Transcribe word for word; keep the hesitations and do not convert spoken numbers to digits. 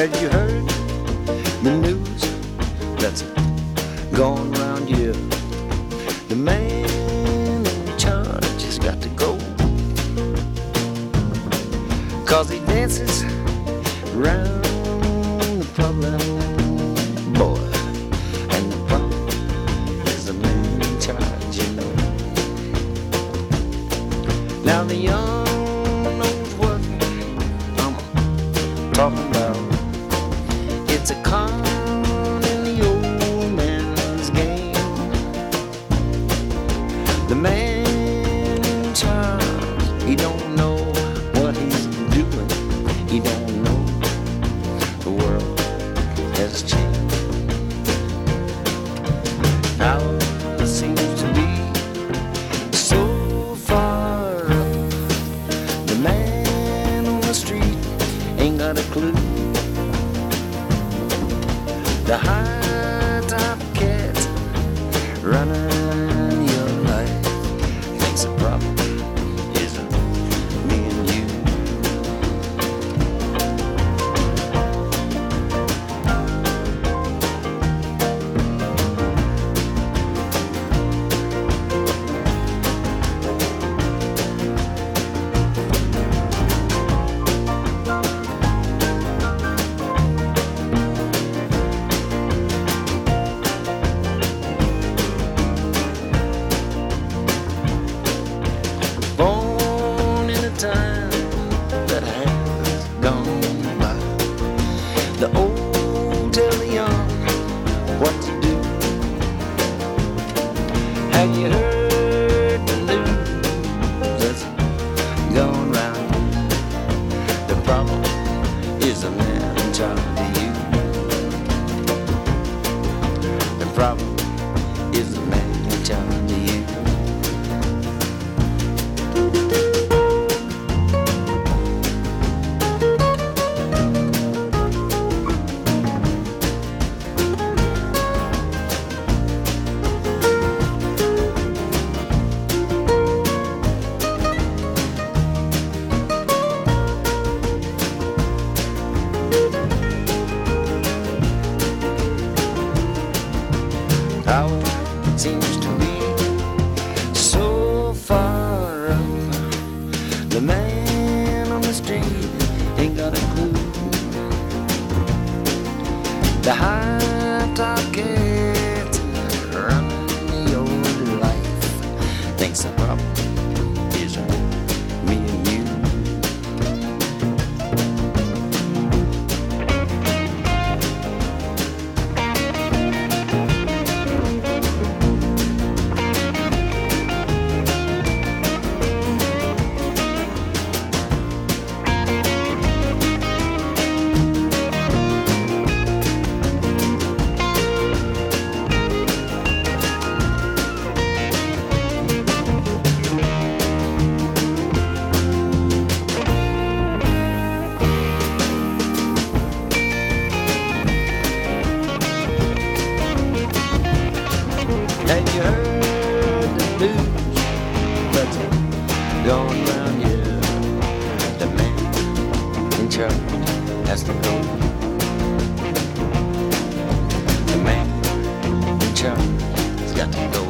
Have you heard the news that's going around here? The man in charge has got to go, 'cause he dances around the problem, boy. And the problem is the man in charge, you know. Now the young knows what I'm talking about. It's a con in the old man's game. The man in charge, he don't know what he's doing. He don't know the world has changed. Power seems to be so far up. The man on the street ain't got a clue. The high top cat running your life thinks the problem isn't me and you. Born in a time that has gone by. The old tell the young what to do. Have you heard the news that's going round? The problem is the man in charge of you. The problem is the man in charge of you. Power seems to be so far up. The man on the street ain't got a clue. The high top cat running your life thinks the problem is me and you. Have you heard the news that's going round here? The man in charge has to go. The man in charge has got to go.